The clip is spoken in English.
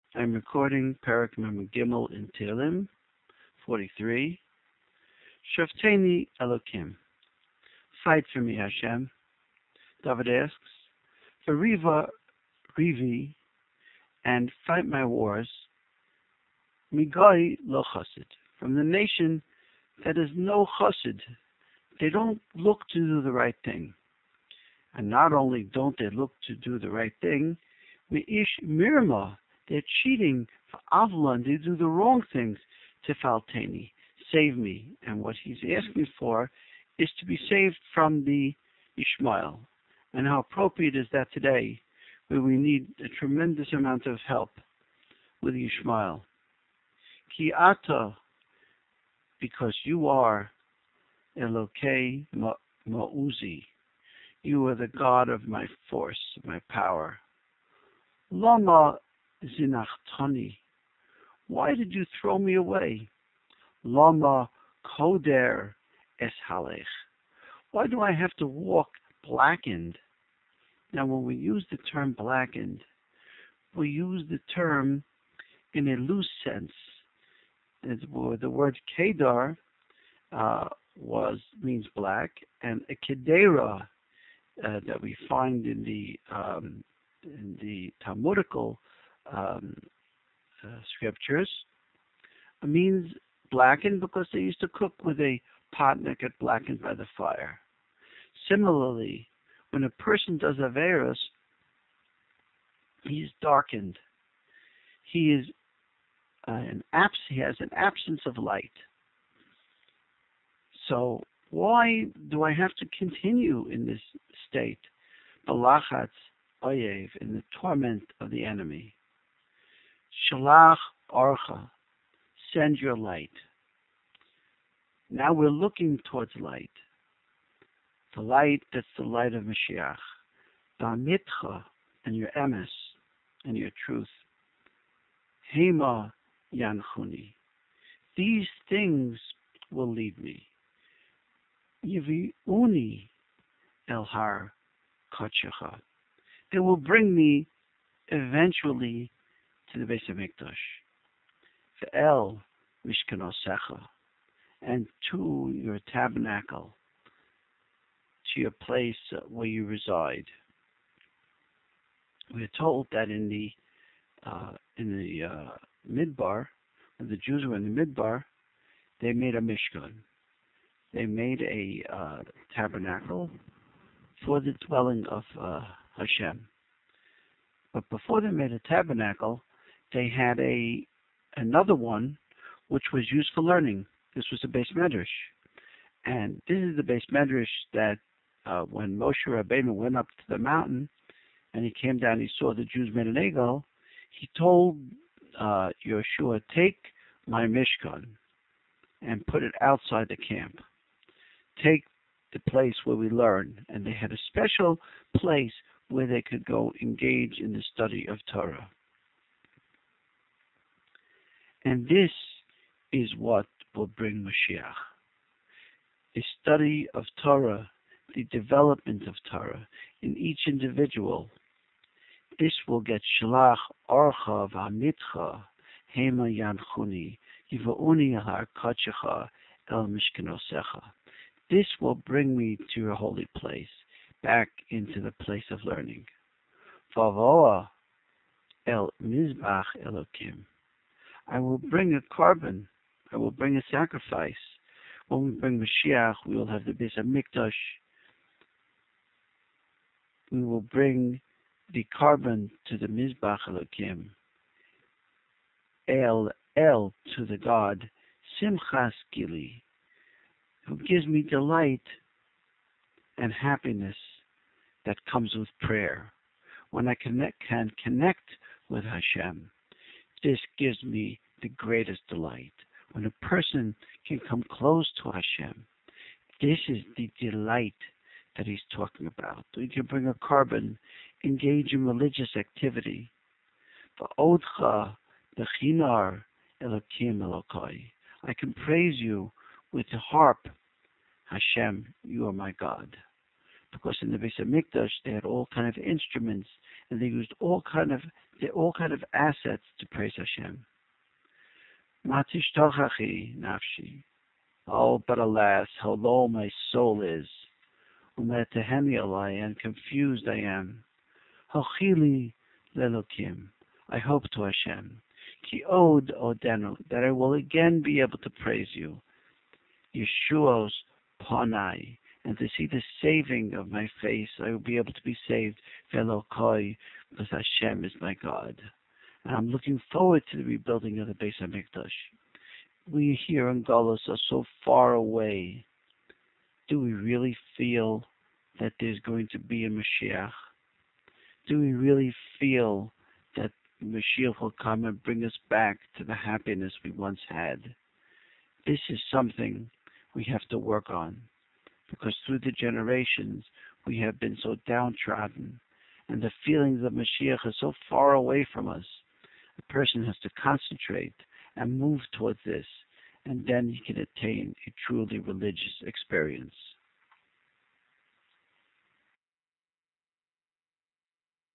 I'm recording Parak Mem Gimel in Tehillim 43. Shofteni Elokim. Fight for me, Hashem. David asks, for Rivi, and fight my wars. Migai lo chassid. From the nation that is no chassid. They don't look to do the right thing. And not only don't they look to do the right thing, Mi'ish Mirma, they're cheating for Avlan, they do the wrong things to Falteni, save me. And what he's asking for is to be saved from the Ishmael. And how appropriate is that today, where we need a tremendous amount of help with Ishmael. Ki ata, because you are Elokei Ma'uzi, you are the God of my force, my power. Lama zinachtani, why did you throw me away? Lama koder es halech, why do I have to walk blackened? Now when we use the term blackened, we use the term in a loose sense. The word kedar means black, and a kedera that we find in the Talmudical scriptures means blackened because they used to cook with a pot and it got blackened by the fire. Similarly, when a person does Averos, he is darkened. He has an absence of light. So why do I have to continue in this state? Balachatz oyev, in the torment of the enemy. Shalach orcha, send your light. Now we're looking towards light. The light that's the light of Mashiach. Ba'mitcha, and your emes, and your truth. Hema yanchuni. These things will lead me. Yivi'uni el har kodshecha. They will bring me eventually to the Beis HaMikdash. Ve'el mishkanosecha, and to your tabernacle, to your place where you reside. We are told that in the Midbar, when the Jews were in the Midbar, they made a Mishkan. They made a tabernacle for the dwelling of Hashem. But before they made a tabernacle, they had another one which was used for learning. This was the Beis Medrash. And this is the Beis Medrash that when Moshe Rabbeinu went up to the mountain and he came down, he saw the Jews made an egel, he told Yeshua, take my Mishkan and put it outside the camp. Take the place where we learn. And they had a special place where they could go engage in the study of Torah. And this is what will bring Mashiach. A study of Torah, the development of Torah in each individual. This will get Shalach Orcha V'Amitcha Hema Yanchuni Yivauni Har Kodshecha El Mishkanosecha. This will bring me to your holy place, back into the place of learning. Vavoa El Mizbach Elokim. I will bring a carbon. I will bring a sacrifice. When we bring Mashiach, we will have the Beis HaMikdash. We will bring the carbon to the Mizbach Elokim. El to the God, Simchas Gili, who gives me delight and happiness that comes with prayer. When I can connect with Hashem, this gives me the greatest delight. When a person can come close to Hashem, this is the delight that he's talking about. We can bring a carbon, engage in religious activity. Va'odcha b'chinar Elokim Elokai. I can praise you with the harp. Hashem, you are my God. Because in the Beis Hamikdash they had all kind of instruments and they used all kind of assets to praise Hashem. Matish tochachi nafshi. Oh, but alas, how low my soul is. Umetehemi alai, and confused I am. Hochili lelokim. I hope to Hashem. Ki od odenu, that I will again be able to praise you. Yeshuos panai, and to see the saving of my face. I will be able to be saved. Velokoi, because Hashem is my God. And I'm looking forward to the rebuilding of the Beis Hamikdash. We here in Galus are so far away. Do we really feel that there's going to be a Mashiach? Do we really feel that Mashiach will come and bring us back to the happiness we once had? This is something we have to work on, because through the generations we have been so downtrodden, and the feelings of Mashiach are so far away from us. A person has to concentrate and move towards this, and then he can attain a truly religious experience.